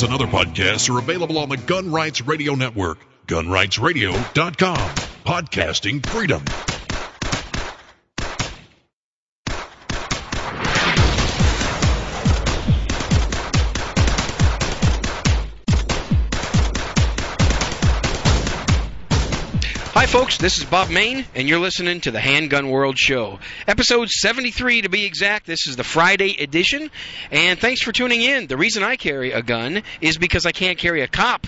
This and other podcasts are available on the Gun Rights Radio Network. GunRightsRadio.com. Podcasting freedom. Hi folks, this is Bob Main, and you're listening to the Handgun World Show. Episode 73 to be exact. This is the Friday edition, and thanks for tuning in. The reason I carry a gun is because I can't carry a cop.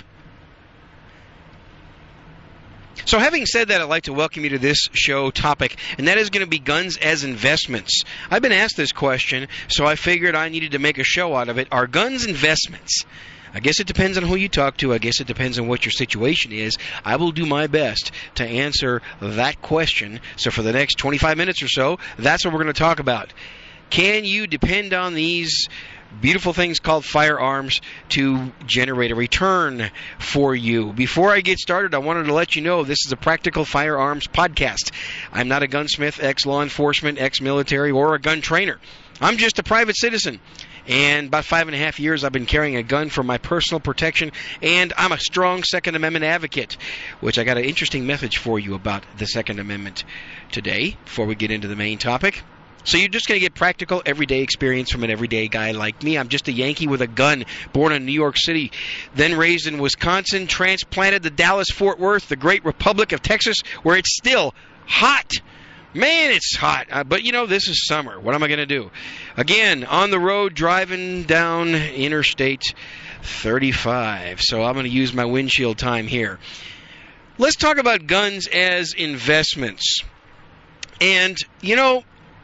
So having said that, I'd like to welcome you to this show topic, and that is going to be guns as investments. I've been asked this question, so I figured I needed to make a show out of it. Are guns investments? I guess it depends on who you talk to. I guess it depends on what your situation is. I will do my best to answer that question. So for the next 25 minutes or so, that's what we're going to talk about. Can you depend on these beautiful things called firearms to generate a return for you? Before I get started, I wanted to let you know this is a Practical Firearms podcast. I'm not a gunsmith, ex-law enforcement, ex-military, or a gun trainer. I'm just a private citizen. And about 5.5 years I've been carrying a gun for my personal protection, and I'm a strong Second Amendment advocate, which I got an interesting message for you about the Second Amendment today before we get into the main topic. So you're just going to get practical, everyday experience from an everyday guy like me. I'm just a Yankee with a gun, born in New York City, then raised in Wisconsin, transplanted to Dallas-Fort Worth, the great Republic of Texas, where it's still hot. Man, it's hot, but you know, this is summer. What am I going to do? Again, on the road, driving down Interstate 35, so I'm going to use my windshield time here. Let's talk about guns as investments. And, you know,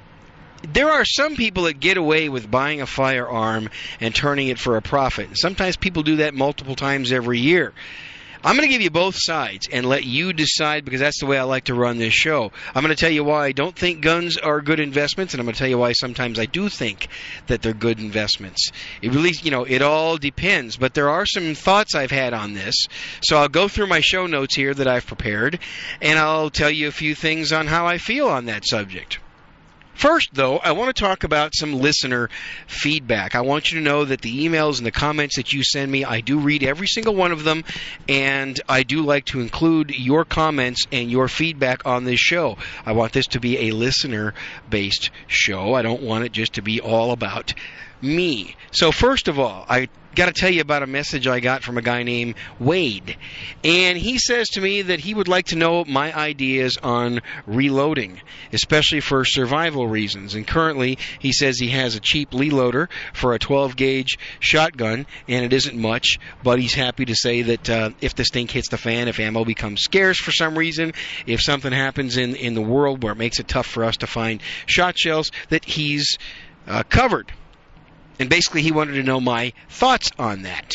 there are some people that get away with buying a firearm and turning it for a profit. Sometimes people do that multiple times every year. I'm going to give you both sides and let you decide, because that's the way I like to run this show. I'm going to tell you why I don't think guns are good investments, and I'm going to tell you why sometimes I do think that they're good investments. It really, you know, it all depends, but there are some thoughts I've had on this. So I'll go through my show notes here that I've prepared, and I'll tell you a few things on how I feel on that subject. First, though, I want to talk about some listener feedback. I want you to know that the emails and the comments that you send me, I do read every single one of them, and I do like to include your comments and your feedback on this show. I want this to be a listener-based show. I don't want it just to be all about me. So first of all, I got to tell you about a message I got from a guy named Wade. And he says to me that he would like to know my ideas on reloading, especially for survival reasons. And currently, he says he has a cheap Lee loader for a 12-gauge shotgun, and it isn't much, but he's happy to say that if the stink hits the fan, if ammo becomes scarce for some reason, if something happens in the world where it makes it tough for us to find shot shells, that he's covered. And basically, he wanted to know my thoughts on that.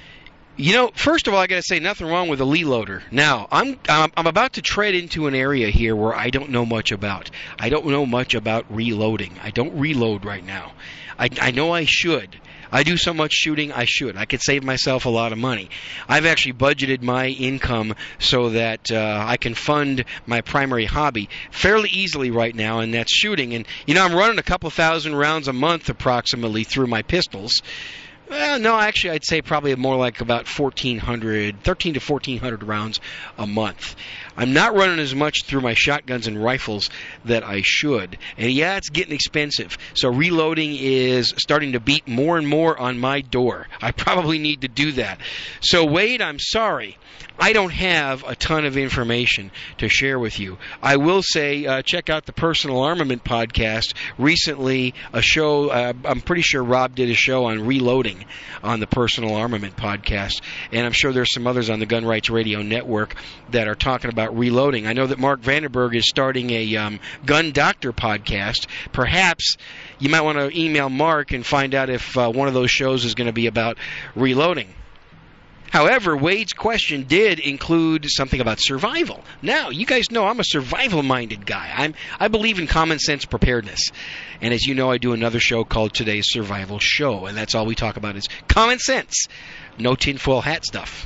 You know, first of all, I got to say nothing wrong with a Lee loader. Now, I'm about to tread into an area here where I don't know much about. I don't know much about reloading. I don't reload right now. I know I should. I do so much shooting, I should. I could save myself a lot of money. I've actually budgeted my income so that I can fund my primary hobby fairly easily right now, and that's shooting. And, you know, I'm running a couple thousand rounds a month approximately through my pistols. Well, no, actually, I'd say probably more like about 13 to 1,400 rounds a month. I'm not running as much through my shotguns and rifles that I should. And yeah, it's getting expensive. So reloading is starting to beat more and more on my door. I probably need to do that. So Wade, I'm sorry. I don't have a ton of information to share with you. I will say check out the Personal Armament podcast. Recently, a show, I'm pretty sure Rob did a show on reloading on the Personal Armament podcast. And I'm sure there's some others on the Gun Rights Radio Network that are talking about reloading. I know that Mark Vandenberg is starting a Gun Doctor podcast. Perhaps you might want to email Mark and find out if one of those shows is going to be about reloading. However, Wade's question did include something about survival. Now, you guys know I'm a survival-minded guy. I believe in common sense preparedness. And as you know, I do another show called Today's Survival Show, and that's all we talk about is common sense. No tinfoil hat stuff.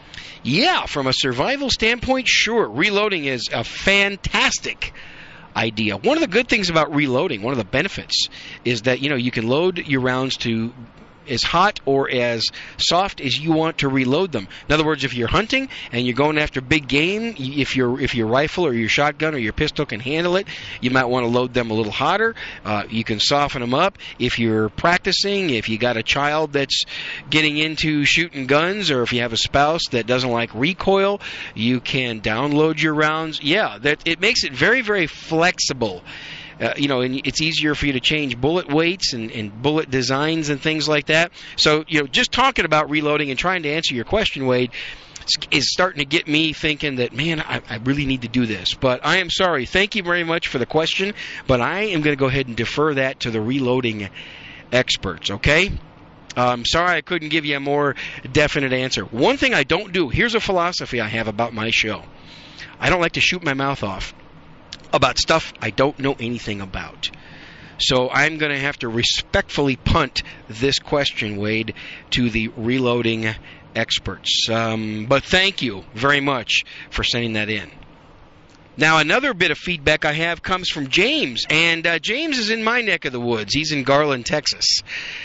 Yeah, from a survival standpoint, sure, reloading is a fantastic idea. One of the good things about reloading, one of the benefits, is that, you know, you can load your rounds to as hot or as soft as you want to reload them. In other words, if you're hunting and you're going after big game, if your rifle or your shotgun or your pistol can handle it, you might want to load them a little hotter. You can soften them up. If you're practicing, if you got a child that's getting into shooting guns, or if you have a spouse that doesn't like recoil, you can download your rounds. Yeah, that it makes it very, very flexible. And it's easier for you to change bullet weights and bullet designs and things like that. So, just talking about reloading and trying to answer your question, Wade, is starting to get me thinking that, man, I really need to do this. But I am sorry. Thank you very much for the question, but I am going to go ahead and defer that to the reloading experts, okay? I'm sorry I couldn't give you a more definite answer. One thing I don't do, here's a philosophy I have about my show. I don't like to shoot my mouth off about stuff I don't know anything about. So I'm going to have to respectfully punt this question, Wade, to the reloading experts. But thank you very much for sending that in. Now, another bit of feedback I have comes from James, and James is in my neck of the woods. He's in Garland, Texas.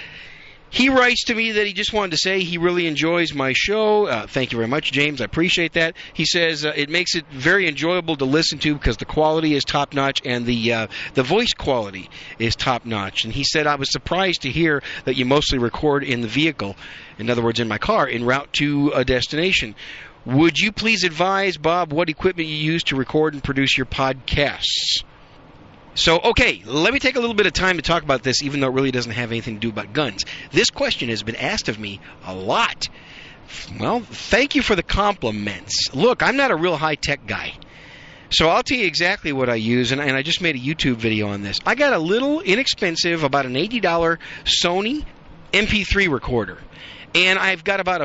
He writes to me that he just wanted to say he really enjoys my show. Thank you very much, James. I appreciate that. He says it makes it very enjoyable to listen to because the quality is top-notch and the voice quality is top-notch. And he said, I was surprised to hear that you mostly record in the vehicle, in other words, in my car, en route to a destination. Would you please advise, Bob, what equipment you use to record and produce your podcasts? So, okay, let me take a little bit of time to talk about this, even though it really doesn't have anything to do about guns. This question has been asked of me a lot. Well, thank you for the compliments. Look, I'm not a real high-tech guy. So I'll tell you exactly what I use, and I just made a YouTube video on this. I got a little inexpensive, about an $80 Sony MP3 recorder. And I've got about a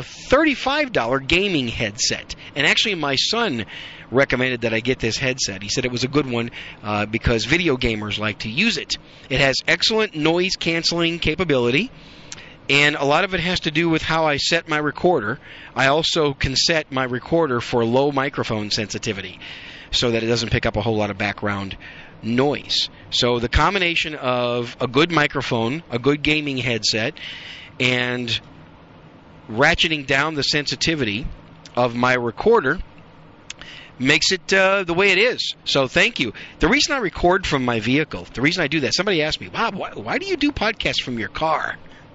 $35 gaming headset. And actually, my son recommended that I get this headset. He said it was a good one because video gamers like to use it. It has excellent noise canceling capability, and a lot of it has to do with how I set my recorder. I also can set my recorder for low microphone sensitivity so that it doesn't pick up a whole lot of background noise. So the combination of a good microphone, a good gaming headset, and ratcheting down the sensitivity of my recorder makes it the way it is. So thank you. The reason I record from my vehicle, the reason I do that, somebody asked me, Bob, why do you do podcasts from your car?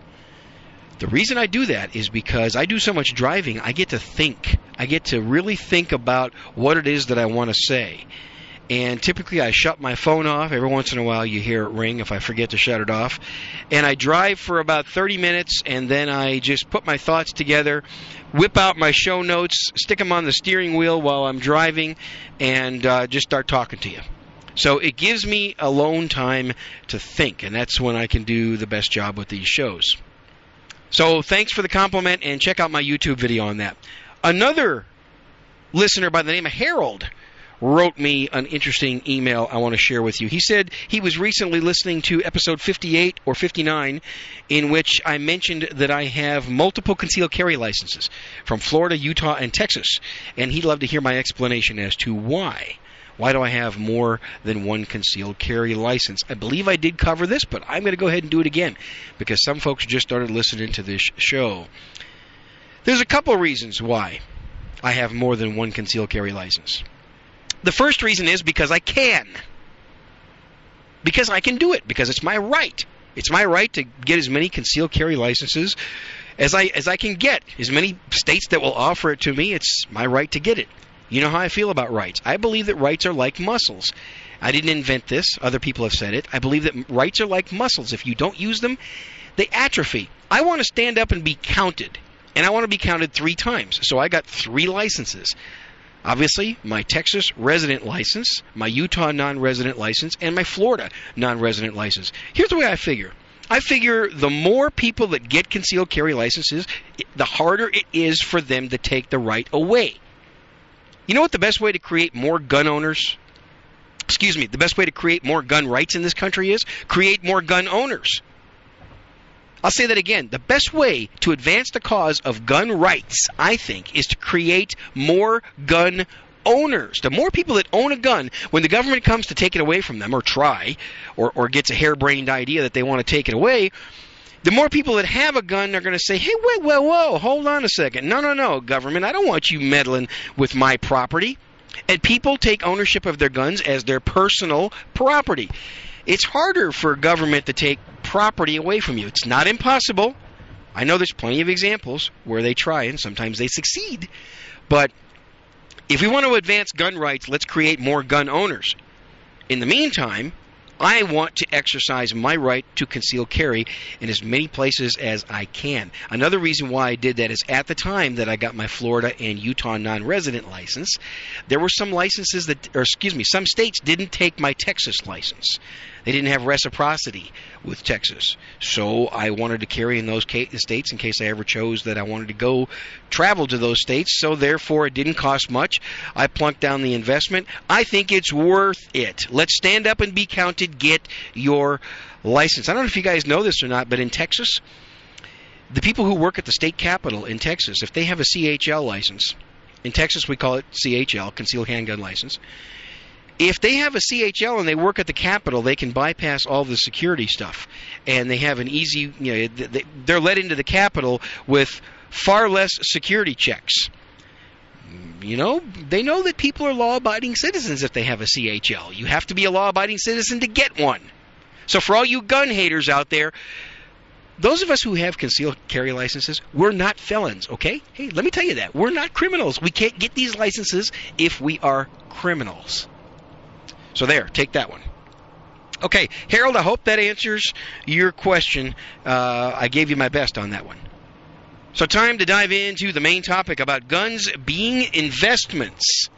The reason I do that is because I do so much driving, I get to think. I get to really think about what it is that I want to say. And typically I shut my phone off. Every once in a while you hear it ring if I forget to shut it off. And I drive for about 30 minutes, and then I just put my thoughts together, whip out my show notes, stick them on the steering wheel while I'm driving, and just start talking to you. So it gives me alone time to think, and that's when I can do the best job with these shows. So thanks for the compliment, and check out my YouTube video on that. Another listener by the name of Harold wrote me an interesting email I want to share with you. He said he was recently listening to episode 58 or 59, in which I mentioned that I have multiple concealed carry licenses from Florida, Utah, and Texas, and he'd love to hear my explanation as to why. Why do I have more than one concealed carry license? I believe I did cover this, but I'm going to go ahead and do it again because some folks just started listening to this show. There's a couple of reasons why I have more than one concealed carry license. The first reason is because I can. Because I can do it. Because it's my right. It's my right to get as many concealed carry licenses as I can get. As many states that will offer it to me, it's my right to get it. You know how I feel about rights. I believe that rights are like muscles. I didn't invent this. Other people have said it. I believe that rights are like muscles. If you don't use them, they atrophy. I want to stand up and be counted. And I want to be counted 3 times. So I got 3 licenses. Obviously, my Texas resident license, my Utah non-resident license, and my Florida non-resident license. Here's the way I figure. I figure the more people that get concealed carry licenses, the harder it is for them to take the right away. You know what the best way to create more gun owners? The best way to create more gun rights in this country is? Create more gun owners. I'll say that again. The best way to advance the cause of gun rights, I think, is to create more gun owners. The more people that own a gun, when the government comes to take it away from them, or try, or gets a harebrained idea that they want to take it away, the more people that have a gun are going to say, hey, wait, whoa, hold on a second. No, government, I don't want you meddling with my property. And people take ownership of their guns as their personal property. It's harder for government to take property away from you. It's not impossible. I know there's plenty of examples where they try, and sometimes they succeed. But if we want to advance gun rights, let's create more gun owners. In the meantime, I want to exercise my right to conceal carry in as many places as I can. Another reason why I did that is at the time that I got my Florida and Utah non-resident license, there were some some states didn't take my Texas license. They didn't have reciprocity with Texas. So I wanted to carry in those states in case I ever chose that I wanted to go travel to those states. So therefore, it didn't cost much. I plunked down the investment. I think it's worth it. Let's stand up and be counted. Get your license. I don't know if you guys know this or not, but in Texas, the people who work at the state capitol in Texas, if they have a CHL license, in Texas we call it CHL, Concealed Handgun License. If they have a CHL and they work at the Capitol, they can bypass all the security stuff. And they have an easy, they're let into the Capitol with far less security checks. They know that people are law-abiding citizens if they have a CHL. You have to be a law-abiding citizen to get one. So for all you gun haters out there, those of us who have concealed carry licenses, we're not felons, okay? Hey, let me tell you that. We're not criminals. We can't get these licenses if we are criminals. So there, take that one. Okay, Harold, I hope that answers your question. I gave you my best on that one. So time to dive into the main topic about guns being investments.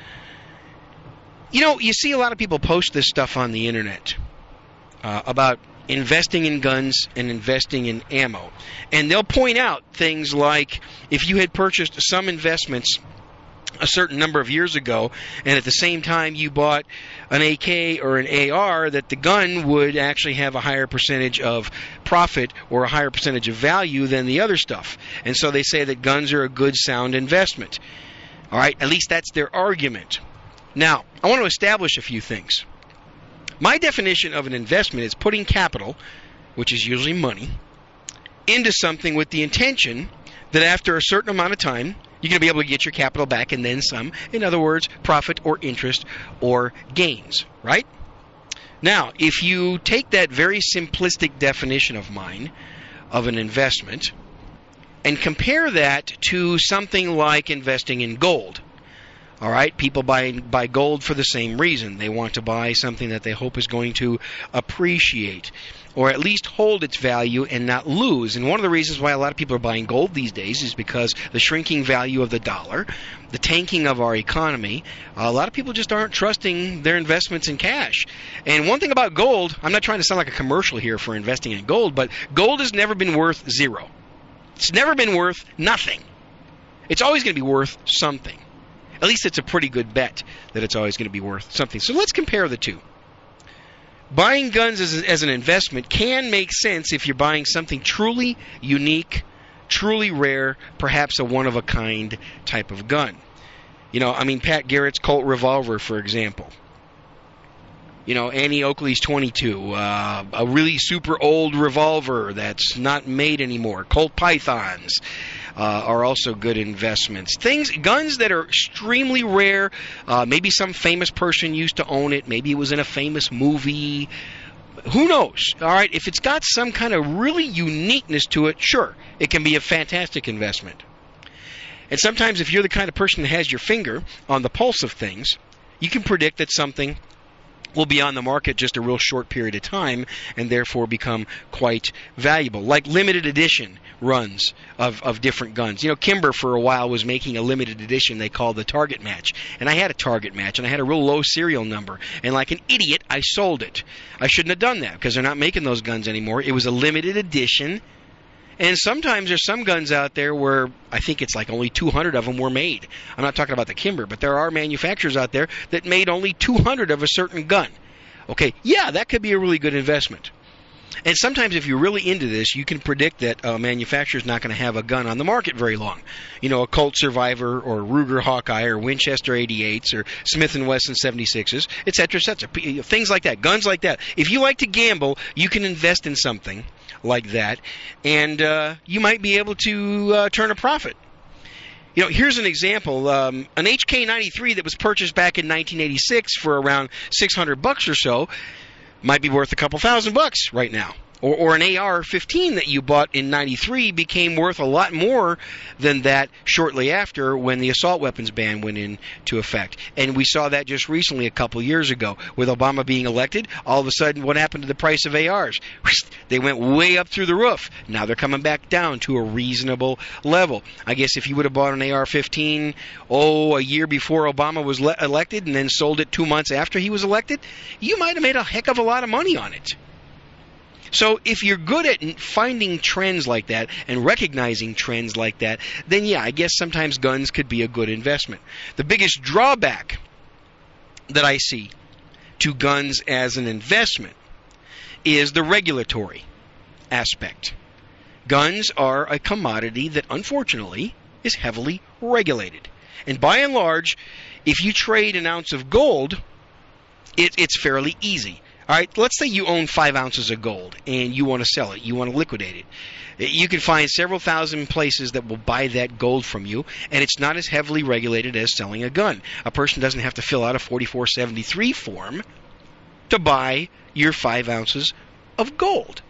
You see a lot of people post this stuff on the internet about investing in guns and investing in ammo. And they'll point out things like if you had purchased some investments a certain number of years ago, and at the same time you bought an AK or an AR, that the gun would actually have a higher percentage of profit or a higher percentage of value than the other stuff. And so they say that guns are a good, sound investment. All right, at least that's their argument. Now, I want to establish a few things. My definition of an investment is putting capital, which is usually money, into something with the intention that after a certain amount of time, you're going to be able to get your capital back and then some. In other words, profit or interest or gains, right? Now, if you take that very simplistic definition of mine of an investment and compare that to something like investing in gold, all right, people buy gold for the same reason. They want to buy something that they hope is going to appreciate or at least hold its value and not lose. And one of the reasons why a lot of people are buying gold these days is because the shrinking value of the dollar, the tanking of our economy, a lot of people just aren't trusting their investments in cash. And one thing about gold, I'm not trying to sound like a commercial here for investing in gold, but gold has never been worth zero. It's never been worth nothing. It's always going to be worth something. At least it's a pretty good bet that it's always going to be worth something. So let's compare the two. Buying guns as an investment can make sense if you're buying something truly unique, truly rare, perhaps a one-of-a-kind type of gun. Pat Garrett's Colt revolver, for example. Annie Oakley's 22, a really super old revolver that's not made anymore. Colt Pythons are also good investments. Guns that are extremely rare. Maybe some famous person used to own it. Maybe it was in a famous movie. Who knows? All right, if it's got some kind of really uniqueness to it, sure, it can be a fantastic investment. And sometimes if you're the kind of person that has your finger on the pulse of things, you can predict that something will be on the market just a real short period of time and therefore become quite valuable. Like limited edition runs of different guns. Kimber for a while was making a limited edition they called the Target Match. And I had a Target Match and I had a real low serial number. And like an idiot, I sold it. I shouldn't have done that because they're not making those guns anymore. It was a limited edition. And sometimes there's some guns out there where I think it's like only 200 of them were made. I'm not talking about the Kimber, but there are manufacturers out there that made only 200 of a certain gun. Okay, yeah, that could be a really good investment. And sometimes if you're really into this, you can predict that a manufacturer's not going to have a gun on the market very long. A Colt Survivor or Ruger Hawkeye or Winchester 88s or Smith & Wesson 76s, etc., etc. Things like that, guns like that. If you like to gamble, you can invest in something like that, and you might be able to turn a profit. You know, here's an example. An HK93 that was purchased back in 1986 for around $600 or so might be worth a couple $1,000 right now. Or an AR-15 that you bought in 93 became worth a lot more than that shortly after when the assault weapons ban went into effect. And we saw that just recently a couple years ago. With Obama being elected, all of a sudden what happened to the price of ARs? They went way up through the roof. Now they're coming back down to a reasonable level. I guess if you would have bought an AR-15, a year before Obama was elected and then sold it 2 months after he was elected, you might have made a heck of a lot of money on it. So if you're good at finding trends like that and recognizing trends like that, then yeah, I guess sometimes guns could be a good investment. The biggest drawback that I see to guns as an investment is the regulatory aspect. Guns are a commodity that unfortunately is heavily regulated. And by and large, if you trade an ounce of gold, it's fairly easy. All right, let's say you own 5 ounces of gold and you want to sell it, you want to liquidate it. You can find several thousand places that will buy that gold from you, and it's not as heavily regulated as selling a gun. A person doesn't have to fill out a 4473 form to buy your 5 ounces of gold.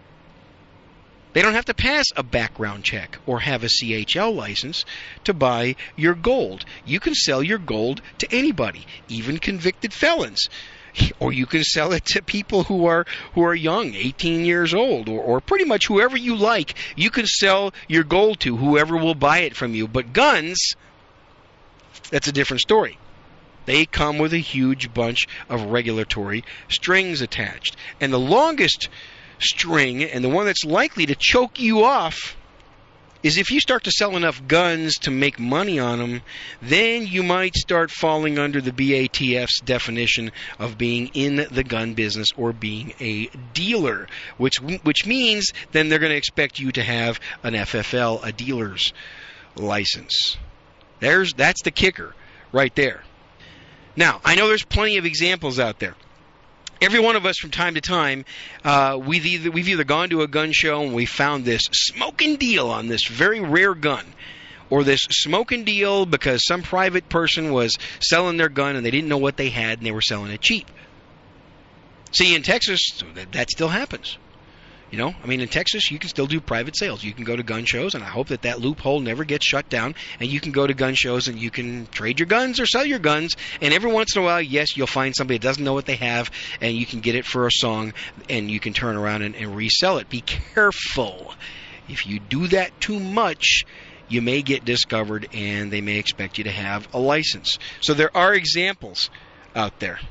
They don't have to pass a background check or have a CHL license to buy your gold. You can sell your gold to anybody, even convicted felons. Or you can sell it to people who are young, 18 years old, or pretty much whoever you like. You can sell your gold to whoever will buy it from you. But guns, that's a different story. They come with a huge bunch of regulatory strings attached. And the longest string, and the one that's likely to choke you off, is if you start to sell enough guns to make money on them, then you might start falling under the BATF's definition of being in the gun business or being a dealer, which means then they're going to expect you to have an FFL, a dealer's license. That's the kicker right there. Now, I know there's plenty of examples out there. Every one of us from time to time, we've either gone to a gun show and we found this smoking deal on this very rare gun, or this smoking deal because some private person was selling their gun and they didn't know what they had and they were selling it cheap. See, in Texas, that still happens. You know, I mean, in Texas, you can still do private sales. You can go to gun shows, and I hope that loophole never gets shut down, and you can go to gun shows and you can trade your guns or sell your guns, and every once in a while, yes, you'll find somebody that doesn't know what they have, and you can get it for a song, and you can turn around and resell it. Be careful. If you do that too much, you may get discovered, and they may expect you to have a license. So there are examples out there.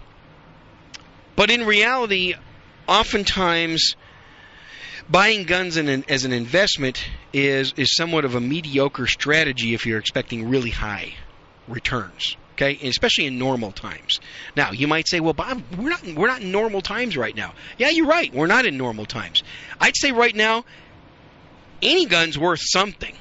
But in reality, oftentimes, buying guns as an investment is somewhat of a mediocre strategy if you're expecting really high returns, okay? And especially in normal times. Now, you might say, well, Bob, we're not in normal times right now. Yeah, you're right. We're not in normal times. I'd say right now, any gun's worth something.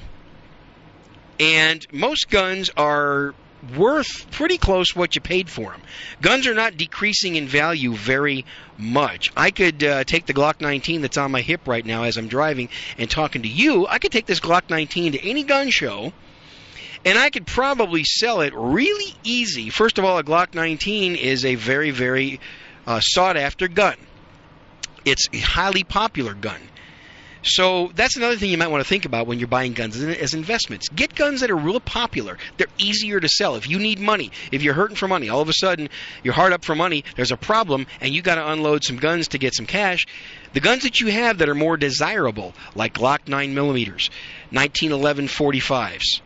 And most guns are worth pretty close what you paid for them. Guns are not decreasing in value very much. I could take the Glock 19 that's on my hip right now as I'm driving and talking to you. I could take this Glock 19 to any gun show, and I could probably sell it really easy. First of all, a Glock 19 is a very, very sought-after gun. It's a highly popular gun. So that's another thing you might want to think about when you're buying guns as investments. Get guns that are real popular. They're easier to sell. If you need money, if you're hurting for money, all of a sudden you're hard up for money, there's a problem, and you got to unload some guns to get some cash. The guns that you have that are more desirable, like Glock 9mm, 1911 45s,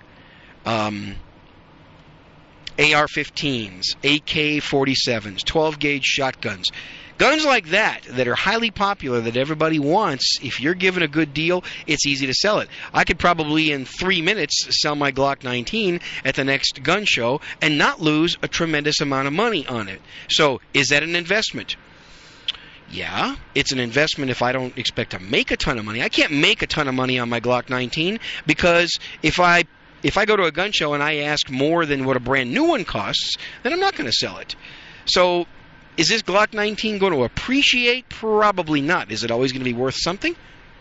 AR-15s, AK-47s, 12-gauge shotguns, guns like that are highly popular, that everybody wants, if you're given a good deal, it's easy to sell it. I could probably in 3 minutes sell my Glock 19 at the next gun show and not lose a tremendous amount of money on it. So, is that an investment? Yeah, it's an investment if I don't expect to make a ton of money. I can't make a ton of money on my Glock 19 because if I go to a gun show and I ask more than what a brand new one costs, then I'm not going to sell it. So, is this Glock 19 going to appreciate? Probably not. Is it always going to be worth something?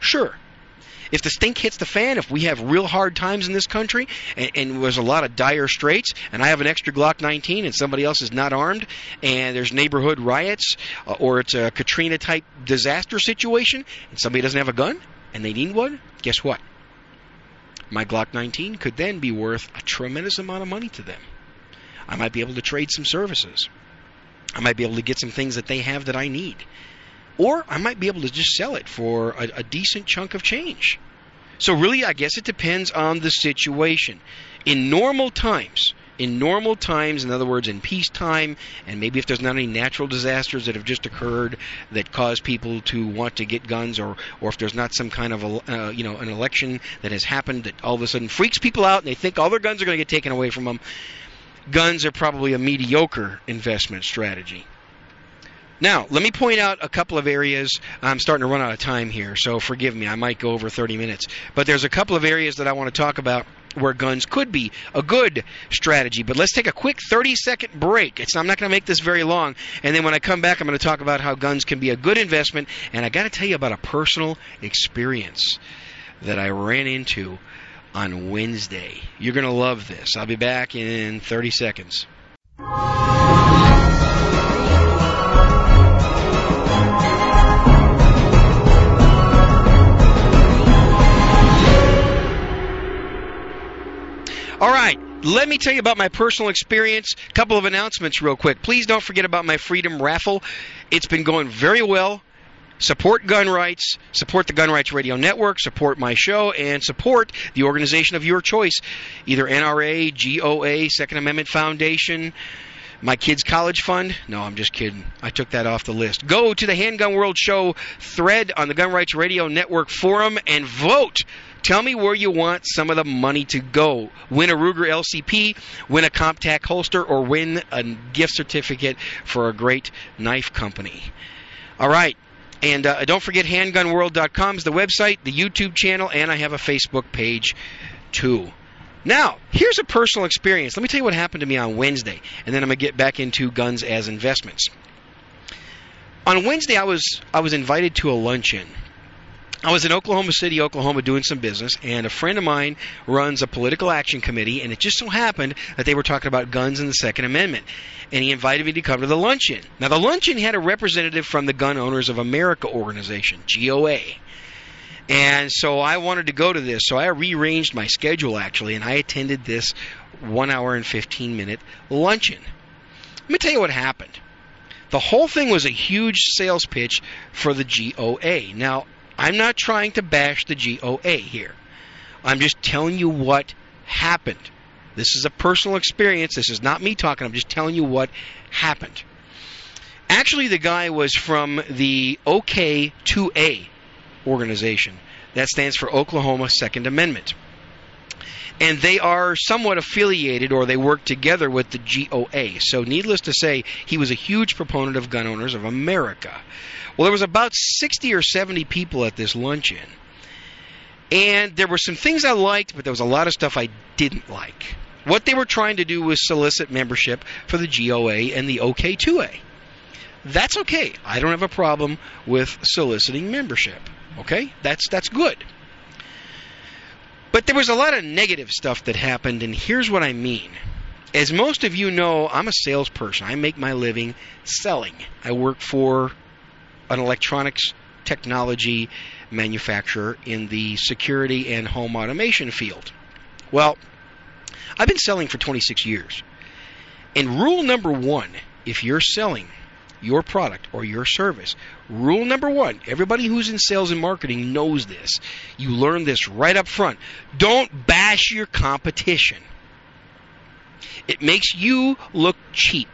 Sure. If the stink hits the fan, if we have real hard times in this country, and there's a lot of dire straits, and I have an extra Glock 19 and somebody else is not armed, and there's neighborhood riots, or it's a Katrina-type disaster situation, and somebody doesn't have a gun, and they need one, guess what? My Glock 19 could then be worth a tremendous amount of money to them. I might be able to trade some services. I might be able to get some things that they have that I need. Or I might be able to just sell it for a decent chunk of change. So really, I guess it depends on the situation. In normal times, in other words, in peacetime, and maybe if there's not any natural disasters that have just occurred that cause people to want to get guns, or if there's not some kind of an election that has happened that all of a sudden freaks people out and they think all their guns are going to get taken away from them, guns are probably a mediocre investment strategy. Now, let me point out a couple of areas. I'm starting to run out of time here, so forgive me. I might go over 30 minutes. But there's a couple of areas that I want to talk about where guns could be a good strategy. But let's take a quick 30-second break. I'm not going to make this very long. And then when I come back, I'm going to talk about how guns can be a good investment. And I got to tell you about a personal experience that I ran into on Wednesday. You're going to love this. I'll be back in 30 seconds. All right, let me tell you about my personal experience. A couple of announcements real quick. Please don't forget about my Freedom Raffle. It's been going very well. Support gun rights, support the Gun Rights Radio Network, support my show, and support the organization of your choice, either NRA, GOA, Second Amendment Foundation, my kids' college fund. No, I'm just kidding. I took that off the list. Go to the Handgun World Show thread on the Gun Rights Radio Network forum and vote. Tell me where you want some of the money to go. Win a Ruger LCP, win a CompTac holster, or win a gift certificate for a great knife company. All right. And don't forget handgunworld.com is the website, the YouTube channel, and I have a Facebook page too. Now, here's a personal experience. Let me tell you what happened to me on Wednesday, and then I'm going to get back into guns as investments. On Wednesday, I was invited to a luncheon. I was in Oklahoma City, Oklahoma, doing some business, and a friend of mine runs a political action committee, and it just so happened that they were talking about guns and the Second Amendment, and he invited me to come to the luncheon. Now, the luncheon had a representative from the Gun Owners of America organization, GOA, and so I wanted to go to this, so I rearranged my schedule, actually, and I attended this 1 hour and 15-minute luncheon. Let me tell you what happened. The whole thing was a huge sales pitch for the GOA. Now, I'm not trying to bash the GOA here. I'm just telling you what happened. This is a personal experience. This is not me talking. I'm just telling you what happened. Actually, the guy was from the OK2A organization. That stands for Oklahoma Second Amendment. And they are somewhat affiliated, or they work together with the GOA. So needless to say, he was a huge proponent of Gun Owners of America. Well, there was about 60 or 70 people at this luncheon. And there were some things I liked, but there was a lot of stuff I didn't like. What they were trying to do was solicit membership for the GOA and the OK2A. That's okay. I don't have a problem with soliciting membership. Okay? That's good. But there was a lot of negative stuff that happened, and here's what I mean. As most of you know, I'm a salesperson. I make my living selling. I work for an electronics technology manufacturer in the security and home automation field. Well, I've been selling for 26 years. And rule number one, if you're selling your product or your service, rule number one, everybody who's in sales and marketing knows this. You learn this right up front. Don't bash your competition. It makes you look cheap.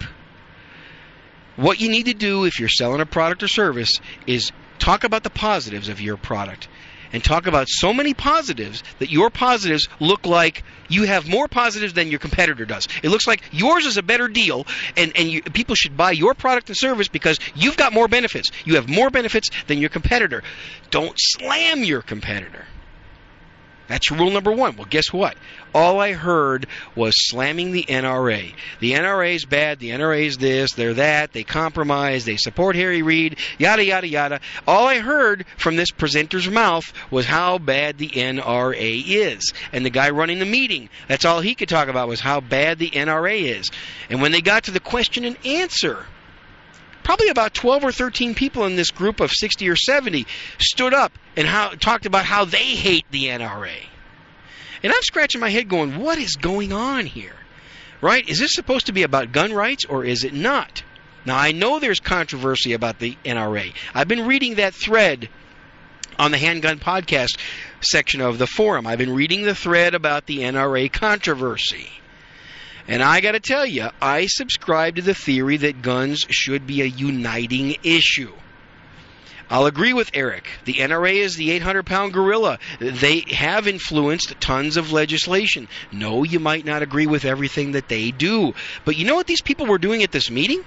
What you need to do if you're selling a product or service is talk about the positives of your product and talk about so many positives that your positives look like you have more positives than your competitor does. It looks like yours is a better deal, and people should buy your product and service because you've got more benefits. You have more benefits than your competitor. Don't slam your competitor. That's rule number one. Well, guess what? All I heard was slamming the NRA. The NRA's bad. The NRA's this. They're that. They compromise. They support Harry Reid. Yada, yada, yada. All I heard from this presenter's mouth was how bad the NRA is. And the guy running the meeting, that's all he could talk about was how bad the NRA is. And when they got to the question and answer, probably about 12 or 13 people in this group of 60 or 70 stood up and talked about how they hate the NRA. And I'm scratching my head going, what is going on here? Right? Is this supposed to be about gun rights or is it not? Now, I know there's controversy about the NRA. I've been reading that thread on the Handgun Podcast section of the forum. I've been reading the thread about the NRA controversy. And I got to tell you, I subscribe to the theory that guns should be a uniting issue. I'll agree with Eric. The NRA is the 800-pound gorilla. They have influenced tons of legislation. No, you might not agree with everything that they do. But you know what these people were doing at this meeting?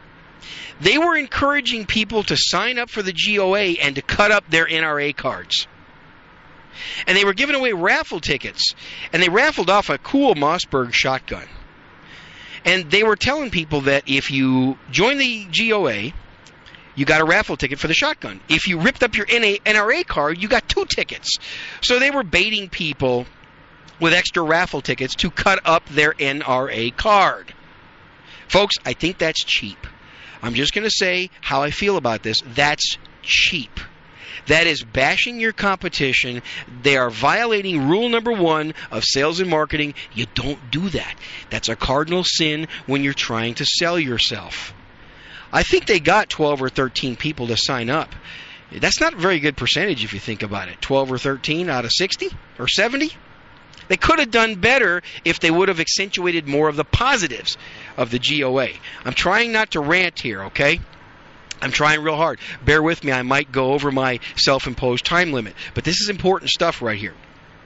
They were encouraging people to sign up for the GOA and to cut up their NRA cards. And they were giving away raffle tickets. And they raffled off a cool Mossberg shotgun. And they were telling people that if you join the GOA, you got a raffle ticket for the shotgun. If you ripped up your NRA card, you got 2 tickets. So they were baiting people with extra raffle tickets to cut up their NRA card. Folks, I think that's cheap. I'm just going to say how I feel about this. That's cheap. That is bashing your competition. They are violating rule number 1 of sales and marketing. You don't do that. That's a cardinal sin when you're trying to sell yourself. I think they got 12 or 13 people to sign up. That's not a very good percentage if you think about it. 12 or 13 out of 60 or 70? They could have done better if they would have accentuated more of the positives of the GOA. I'm trying not to rant here, okay? I'm trying real hard. Bear with me. I might go over my self-imposed time limit. But this is important stuff right here.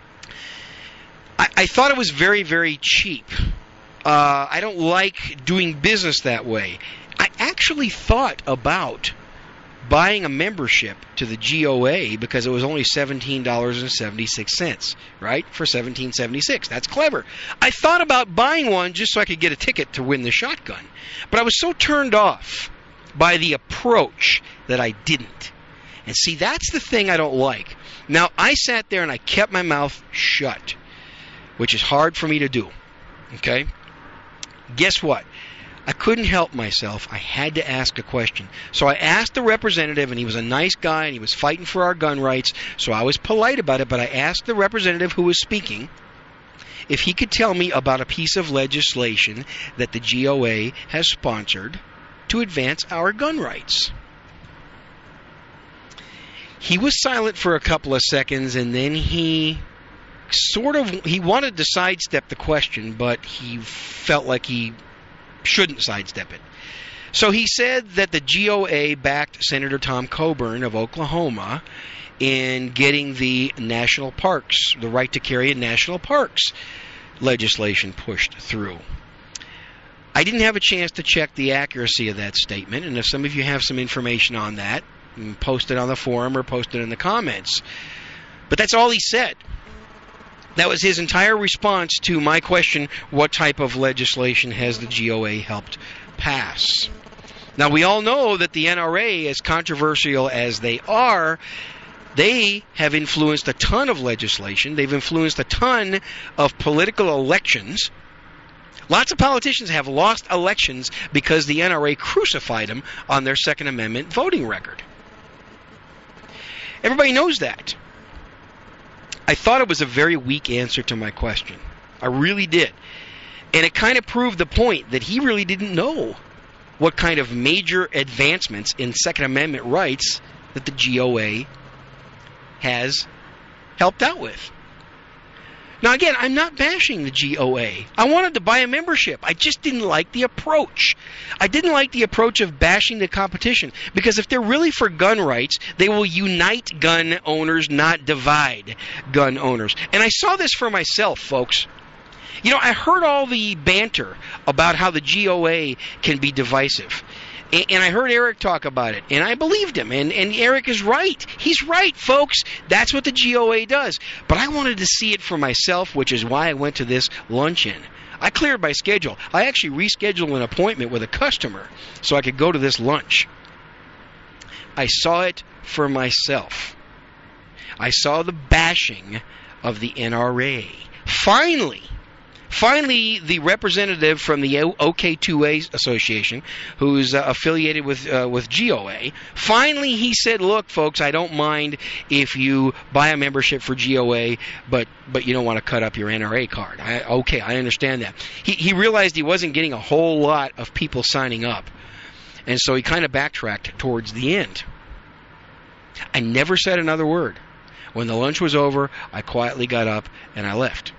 I thought it was very, very cheap. I don't like doing business that way. I actually thought about buying a membership to the GOA because it was only $17.76, right? For $17.76. That's clever. I thought about buying one just so I could get a ticket to win the shotgun. But I was so turned off by the approach that I didn't. And see, that's the thing I don't like. Now, I sat there and I kept my mouth shut, which is hard for me to do. Okay? Guess what? I couldn't help myself. I had to ask a question. So I asked the representative, and he was a nice guy, and he was fighting for our gun rights, so I was polite about it, but I asked the representative who was speaking if he could tell me about a piece of legislation that the GOA has sponsored to advance our gun rights. He was silent for a couple of seconds, and then he wanted to sidestep the question, but he felt like he shouldn't sidestep it. So he said that the GOA backed Senator Tom Coburn of Oklahoma in getting the national parks, the right to carry in national parks legislation pushed through. I didn't have a chance to check the accuracy of that statement, and if some of you have some information on that, post it on the forum or post it in the comments. But that's all he said. That was his entire response to my question, what type of legislation has the GOA helped pass? Now, we all know that the NRA, as controversial as they are, they have influenced a ton of legislation. They've influenced a ton of political elections. Lots of politicians have lost elections because the NRA crucified them on their Second Amendment voting record. Everybody knows that. I thought it was a very weak answer to my question. I really did. And it kind of proved the point that he really didn't know what kind of major advancements in Second Amendment rights that the GOA has helped out with. Now, again, I'm not bashing the GOA. I wanted to buy a membership. I just didn't like the approach. I didn't like the approach of bashing the competition, because if they're really for gun rights, they will unite gun owners, not divide gun owners. And I saw this for myself, folks. You know, I heard all the banter about how the GOA can be divisive. And I heard Eric talk about it, and I believed him. And Eric is right. He's right, folks. That's what the GOA does. But I wanted to see it for myself, which is why I went to this luncheon. I cleared my schedule. I actually rescheduled an appointment with a customer so I could go to this lunch. I saw it for myself. I saw the bashing of the NRA. Finally, the representative from the OK2A Association, who's affiliated with GOA, finally he said, look, folks, I don't mind if you buy a membership for GOA, but you don't want to cut up your NRA card. I understand that. He realized he wasn't getting a whole lot of people signing up, and so he kind of backtracked towards the end. I never said another word. When the lunch was over, I quietly got up and I left.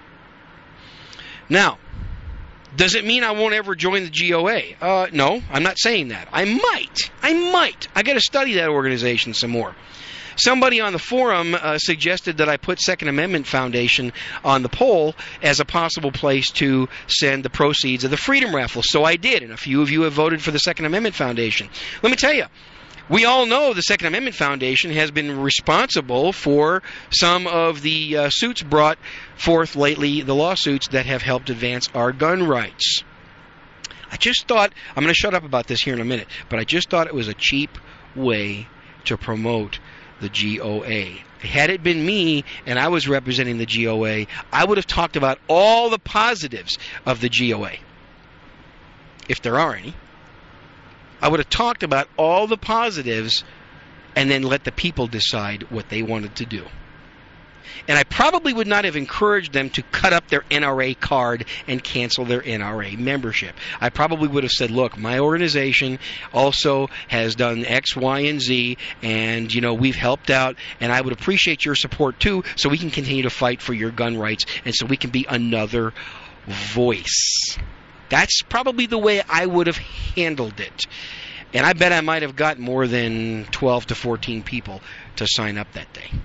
Now, does it mean I won't ever join the GOA? No, I'm not saying that. I might. I got to study that organization some more. Somebody on the forum suggested that I put Second Amendment Foundation on the poll as a possible place to send the proceeds of the Freedom Raffle. So I did, and a few of you have voted for the Second Amendment Foundation. Let me tell you, we all know the Second Amendment Foundation has been responsible for some of the suits brought forth lately, the lawsuits that have helped advance our gun rights. I just thought, I'm going to shut up about this here in a minute, but I just thought it was a cheap way to promote the GOA. Had it been me and I was representing the GOA, I would have talked about all the positives of the GOA, if there are any. I would have talked about all the positives and then let the people decide what they wanted to do. And I probably would not have encouraged them to cut up their NRA card and cancel their NRA membership. I probably would have said, look, my organization also has done X, Y, and Z, and, we've helped out, and I would appreciate your support too, so we can continue to fight for your gun rights, and so we can be another voice. That's probably the way I would have handled it. And I bet I might have got more than 12 to 14 people to sign up that day.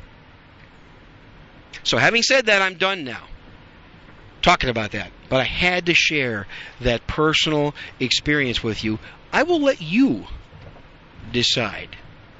So having said that, I'm done now talking about that. But I had to share that personal experience with you. I will let you decide.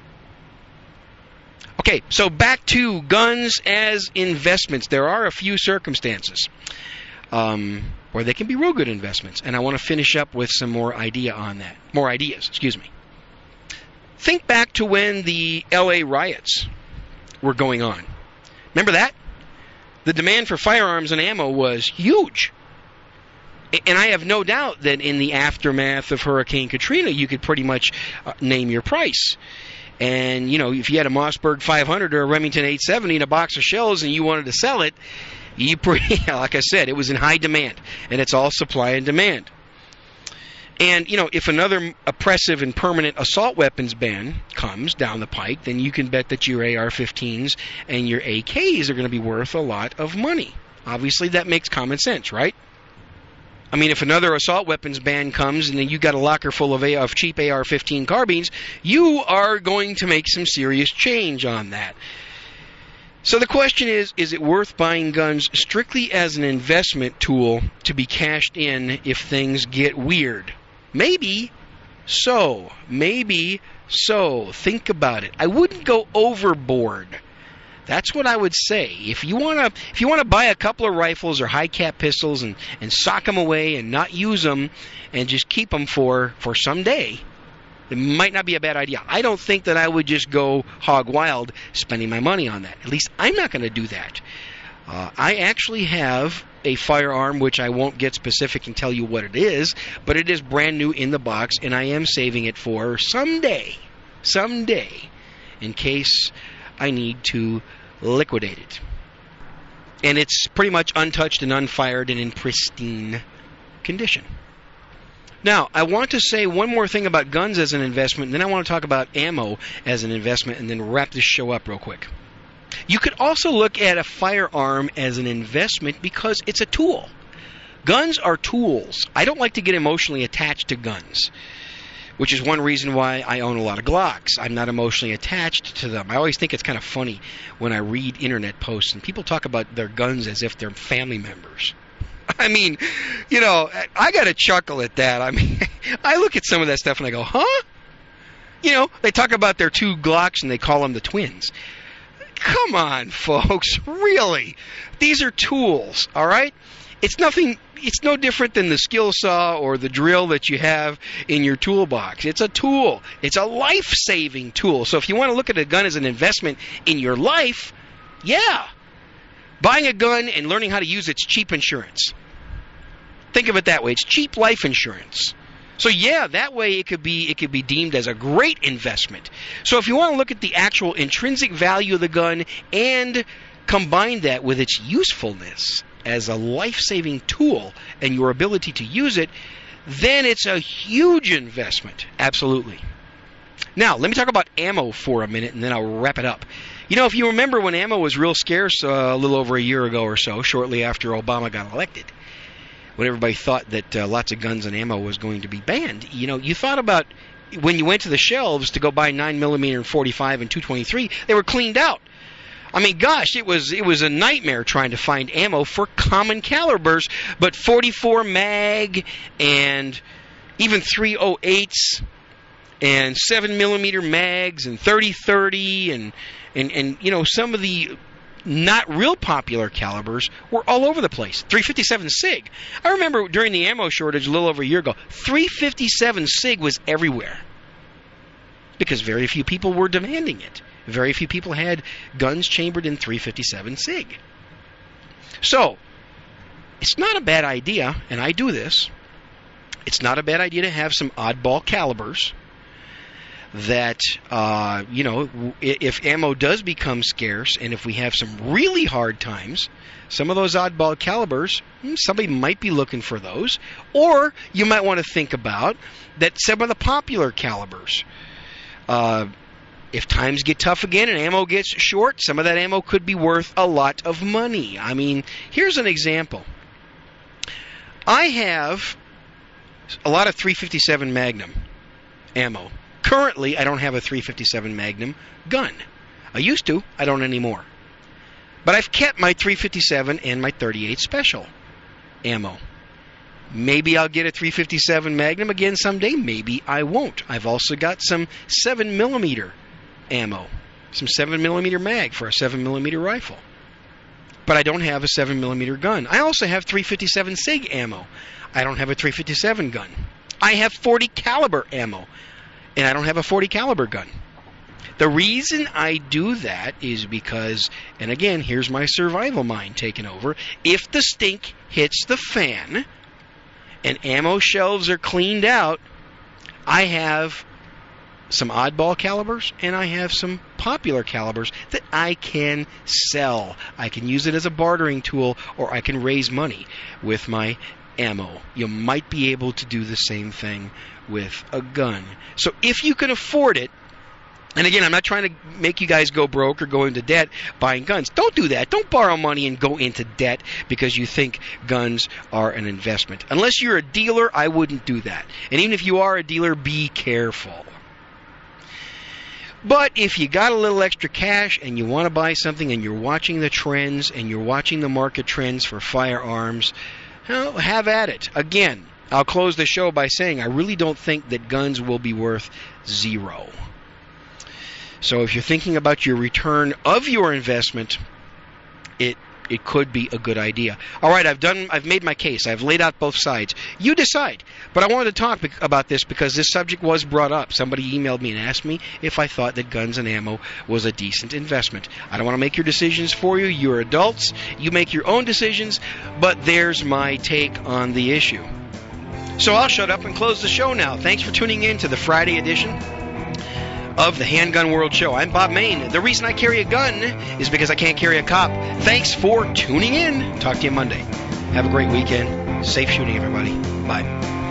Okay, so back to guns as investments. There are a few circumstances where they can be real good investments. And I want to finish up with some more ideas. Think back to when the LA riots were going on. Remember that? The demand for firearms and ammo was huge. And I have no doubt that in the aftermath of Hurricane Katrina, you could pretty much name your price. And, if you had a Mossberg 500 or a Remington 870 and a box of shells and you wanted to sell it, like I said, it was in high demand, and it's all supply and demand. And, if another oppressive and permanent assault weapons ban comes down the pike, then you can bet that your AR-15s and your AKs are going to be worth a lot of money. Obviously, that makes common sense, right? I mean, if another assault weapons ban comes and then you got a locker full of cheap AR-15 carbines, you are going to make some serious change on that. So the question is it worth buying guns strictly as an investment tool to be cashed in if things get weird? Maybe so. Think about it. I wouldn't go overboard. That's what I would say. If you want to buy a couple of rifles or high cap pistols and sock them away and not use them and just keep them for someday, it might not be a bad idea. I don't think that I would just go hog wild spending my money on that. At least I'm not going to do that. I actually have a firearm, which I won't get specific and tell you what it is, but it is brand new in the box, and I am saving it for someday, in case I need to liquidate it. And it's pretty much untouched and unfired and in pristine condition. Now, I want to say one more thing about guns as an investment, and then I want to talk about ammo as an investment, and then wrap this show up real quick. You could also look at a firearm as an investment because it's a tool. Guns are tools. I don't like to get emotionally attached to guns, which is one reason why I own a lot of Glocks. I'm not emotionally attached to them. I always think it's kind of funny when I read internet posts and people talk about their guns as if they're family members. I mean, I got to chuckle at that. I mean, I look at some of that stuff and I go, huh? They talk about their 2 Glocks and they call them the twins. Come on, folks. Really? These are tools, all right? It's no different than the skill saw or the drill that you have in your toolbox. It's a tool. It's a life-saving tool. So if you want to look at a gun as an investment in your life, yeah. Buying a gun and learning how to use it's cheap insurance. Think of it that way. It's cheap life insurance. So yeah, that way it could be deemed as a great investment. So if you want to look at the actual intrinsic value of the gun and combine that with its usefulness as a life-saving tool and your ability to use it, then it's a huge investment. Absolutely. Now, let me talk about ammo for a minute, and then I'll wrap it up. If you remember when ammo was real scarce a little over a year ago or so, shortly after Obama got elected, when everybody thought that lots of guns and ammo was going to be banned, you thought about when you went to the shelves to go buy 9mm and 45 and 223, they were cleaned out. I mean, gosh, it was a nightmare trying to find ammo for common calibers, but 44 mag and even 308s and 7mm mags and 30-30 and some of the not real popular calibers were all over the place. 357 SIG. I remember during the ammo shortage a little over a year ago, 357 SIG was everywhere because very few people were demanding it. Very few people had guns chambered in 357 SIG. So, it's not a bad idea, and I do this, it's not a bad idea to have some oddball calibers that, if ammo does become scarce, and if we have some really hard times, some of those oddball calibers, somebody might be looking for those. Or you might want to think about that some of the popular calibers, if times get tough again and ammo gets short, some of that ammo could be worth a lot of money. I mean, here's an example. I have a lot of 357 Magnum ammo. Currently, I don't have a 357 Magnum gun. I used to. I don't anymore. But I've kept my 357 and my 38 Special ammo. Maybe I'll get a 357 Magnum again someday. Maybe I won't. I've also got some 7mm ammo, some 7mm mag for a 7mm rifle. But I don't have a 7mm gun. I also have 357 SIG ammo. I don't have a 357 gun. I have 40 caliber ammo, and I don't have a 40 caliber gun. The reason I do that is because, and again, here's my survival mind taking over, if the stink hits the fan and ammo shelves are cleaned out, I have some oddball calibers and I have some popular calibers that I can sell. I can use it as a bartering tool, or I can raise money with my ammo. You might be able to do the same thing with a gun. So if you can afford it, and again, I'm not trying to make you guys go broke or go into debt buying guns. Don't do that. Don't borrow money and go into debt because you think guns are an investment. Unless you're a dealer, I wouldn't do that. And even if you are a dealer, be careful. But if you got a little extra cash and you want to buy something and you're watching the trends and you're watching the market trends for firearms, well, have at it. Again, I'll close the show by saying I really don't think that guns will be worth zero. So if you're thinking about your return of your investment, it could be a good idea. All right, I've made my case. I've laid out both sides. You decide. But I wanted to talk about this because this subject was brought up. Somebody emailed me and asked me if I thought that guns and ammo was a decent investment. I don't want to make your decisions for you. You're adults. You make your own decisions. But there's my take on the issue. So I'll shut up and close the show now. Thanks for tuning in to the Friday edition of the Handgun World Show. I'm Bob Mayne. The reason I carry a gun is because I can't carry a cop. Thanks for tuning in. Talk to you Monday. Have a great weekend. Safe shooting, everybody. Bye.